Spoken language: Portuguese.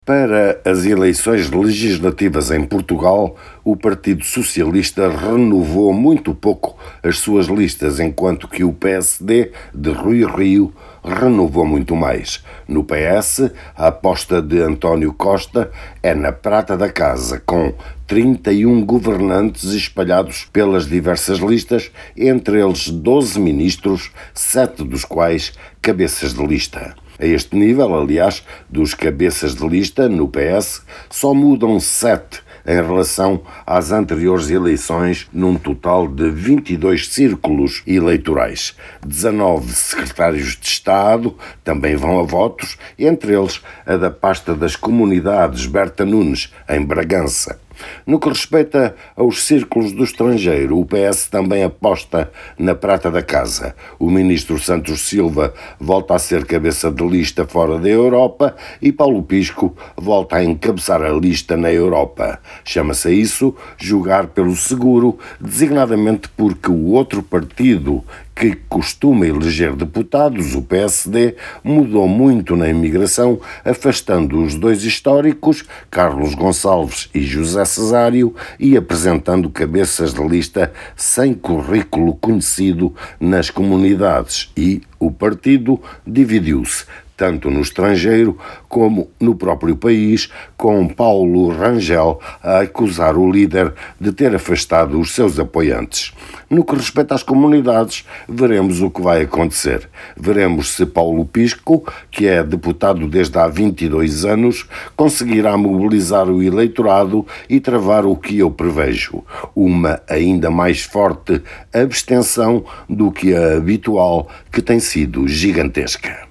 Para as eleições legislativas em Portugal, o Partido Socialista renovou muito pouco as suas listas, enquanto que o PSD, de Rui Rio, renovou muito mais. No PS, a aposta de António Costa é na prata da casa, com 31 governantes espalhados pelas diversas listas, entre eles 12 ministros, 7 dos quais cabeças de lista. A este nível, aliás, dos cabeças de lista, no PS, só mudam 7 em relação às anteriores eleições, num total de 22 círculos eleitorais. 19 secretários de Estado também vão a votos, entre eles a da pasta das comunidades Berta Nunes, em Bragança. No que respeita aos círculos do estrangeiro, o PS também aposta na prata da casa. O ministro Santos Silva volta a ser cabeça de lista fora da Europa e Paulo Pisco volta a encabeçar a lista na Europa. Chama-se a isso jogar pelo seguro, designadamente porque o outro partido que costuma eleger deputados, o PSD, mudou muito na imigração, afastando os dois históricos, Carlos Gonçalves e José Cesário, e apresentando cabeças de lista sem currículo conhecido nas comunidades, e o partido dividiu-se, tanto no estrangeiro como no próprio país, com Paulo Rangel a acusar o líder de ter afastado os seus apoiantes. No que respeita às comunidades, veremos o que vai acontecer. Veremos se Paulo Pisco, que é deputado desde há 22 anos, conseguirá mobilizar o eleitorado e travar o que eu prevejo, uma ainda mais forte abstenção do que a habitual, que tem sido gigantesca.